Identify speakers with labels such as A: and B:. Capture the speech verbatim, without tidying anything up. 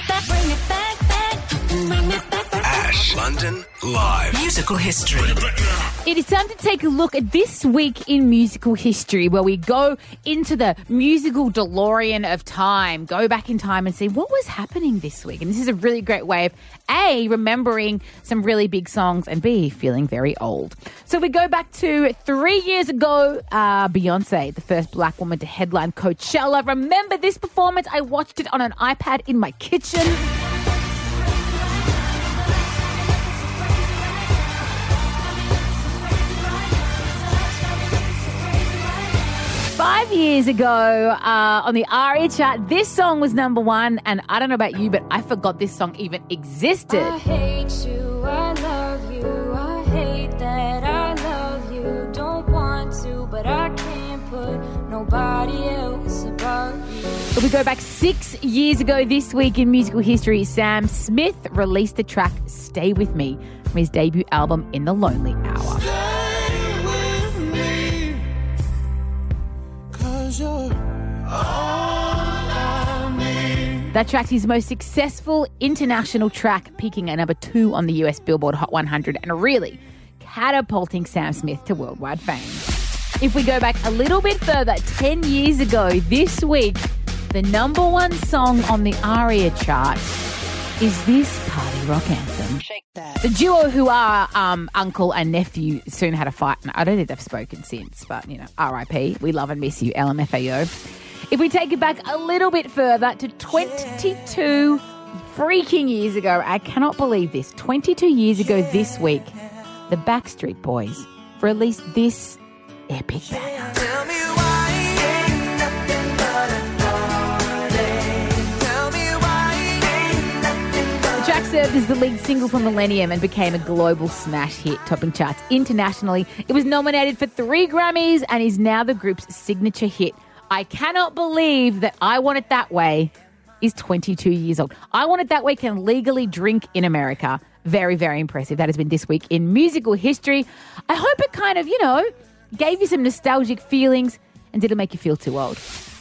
A: back, bring it back, back. Bring it back, back.
B: Ash London Live.
C: Musical history.
D: It is time to take a look at this week in musical history, where we go into the musical DeLorean of time, go back in time and see what was happening this week. And this is a really great way of A, remembering some really big songs, and B, feeling very old. So we go back to three years ago, uh, Beyonce, the first black woman to headline Coachella. Remember this performance? I watched it on an iPad in my kitchen. Five years ago, uh, on the ARIA chart, this song was number one, and I don't know about you, but I forgot this song even existed.
E: I hate you, I love you, I hate that I love you, don't want to, but I can't put nobody else above you.
D: If we go back six years ago this week in musical history, Sam Smith released the track Stay With Me from his debut album In the Lonely Hour. That track's his most successful international track, peaking at number two on the U S Billboard Hot one hundred and really catapulting Sam Smith to worldwide fame. If we go back a little bit further, ten years ago this week, the number one song on the ARIA chart is this party rock anthem.
C: Shake that.
D: The duo who are um, uncle and nephew soon had a fight, and I don't think they've spoken since, but, you know, R I P. We love and miss you, L M F A O. If we take it back a little bit further to twenty-two freaking years ago, I cannot believe this, twenty-two years ago this week, the Backstreet Boys released this epic banger.
F: Tell me why ain't nothing but a party. Tell me why ain't nothing but
D: The track served as the lead single for Millennium and became a global smash hit, topping charts internationally. It was nominated for three Grammys and is now the group's signature hit. I cannot believe that I Want It That Way is twenty-two years old. I Want It That Way can legally drink in America. Very, very impressive. That has been this week in musical history. I hope it kind of, you know, gave you some nostalgic feelings and didn't make you feel too old.